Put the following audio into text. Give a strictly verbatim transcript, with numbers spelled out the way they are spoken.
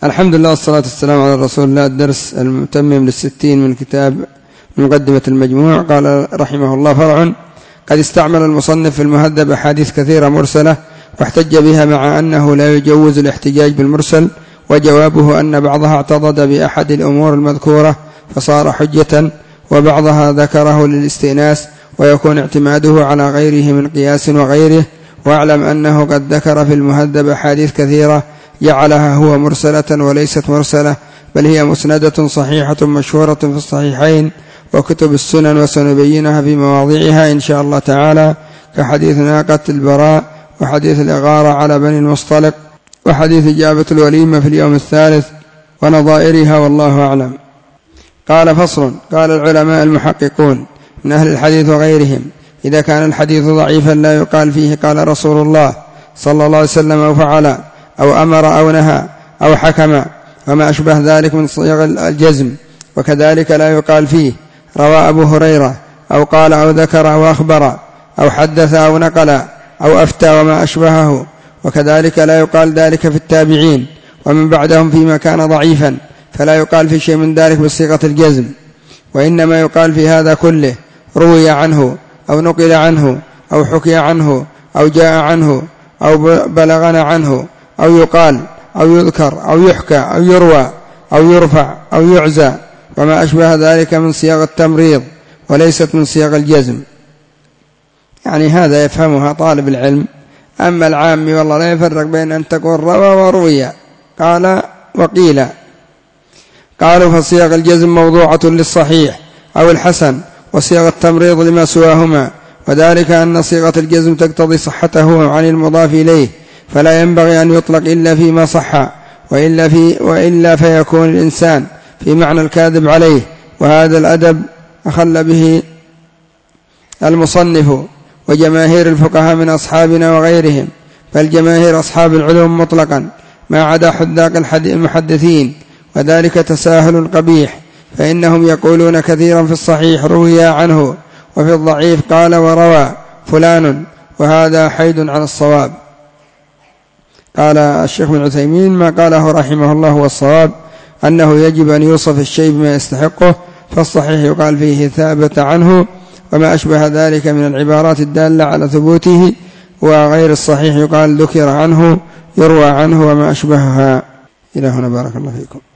الحمد لله والصلاة والسلام على رسول الله. الدرس المتمم للستين من كتاب مقدمة المجموع. قال رحمه الله: فرع. قد استعمل المصنف في المهذب أحاديث كثيرة مرسلة واحتج بها، مع أنه لا يجوز الاحتجاج بالمرسل، وجوابه أن بعضها اعتضد بأحد الأمور المذكورة فصار حجة، وبعضها ذكره للاستئناس ويكون اعتماده على غيره من قياس وغيره. واعلم أنه قد ذكر في المهذب أحاديث كثيرة جعلها هو مرسلة وليست مرسلة، بل هي مسندة صحيحة مشهورة في الصحيحين وكتب السنن، وسنبينها في مواضعها إن شاء الله تعالى، كحديث ناقة البراء، وحديث الإغارة على بني المصطلق، وحديث إجابة الوليمة في اليوم الثالث، ونظائرها، والله أعلم. قال: فصل. قال العلماء المحققون من أهل الحديث وغيرهم: إذا كان الحديث ضعيفا لا يقال فيه قال رسول الله صلى الله عليه وسلم أو فعل أو أمر أو نهى أو حكم وما أشبه ذلك من صيغ الجزم، وكذلك لا يقال فيه روى أبو هريرة أو قال أو ذكر أو أخبر أو حدث أو نقل أو أفتى وما أشبهه، وكذلك لا يقال ذلك في التابعين ومن بعدهم فيما كان ضعيفا، فلا يقال في شيء من ذلك بصيغة الجزم، وإنما يقال في هذا كله روي عنه أو نقل عنه أو حكي عنه أو جاء عنه أو بلغنا عنه، أو يقال أو يذكر أو يحكى أو يروى أو يرفع أو يعزى وما أشبه ذلك من صيغ التمريض وليست من صيغ الجزم. يعني هذا يفهمها طالب العلم. أما العام والله لا يفرق بين أن تكون روى وروي، قال وقيل. قالوا: فصيغ الجزم موضوعة للصحيح أو الحسن، وصيغ التمريض لما سواهما، وذلك أن صيغة الجزم تقتضي صحته عن المضاف إليه، فلا ينبغي أن يطلق إلا فيما صح، وإلا, في وإلا فيكون الإنسان في معنى الكاذب عليه. وهذا الأدب أخل به المصنف وجماهير الفقهاء من أصحابنا وغيرهم، بل جماهير أصحاب العلوم مطلقا ما عدا حذاق المحدثين، وذلك تساهل قبيح، فإنهم يقولون كثيرا في الصحيح روي عنه، وفي الضعيف قال وروى فلان، وهذا حيد على الصواب. قال الشيخ ابن عثيمين: ما قاله رحمه الله والصواب أنه يجب أن يوصف الشيء بما يستحقه، فالصحيح يقال فيه ثابت عنه، وما أشبه ذلك من العبارات الدالة على ثبوته، وغير الصحيح يقال ذكر عنه، يروى عنه، وما أشبهها. إلى هنا، بارك الله فيكم.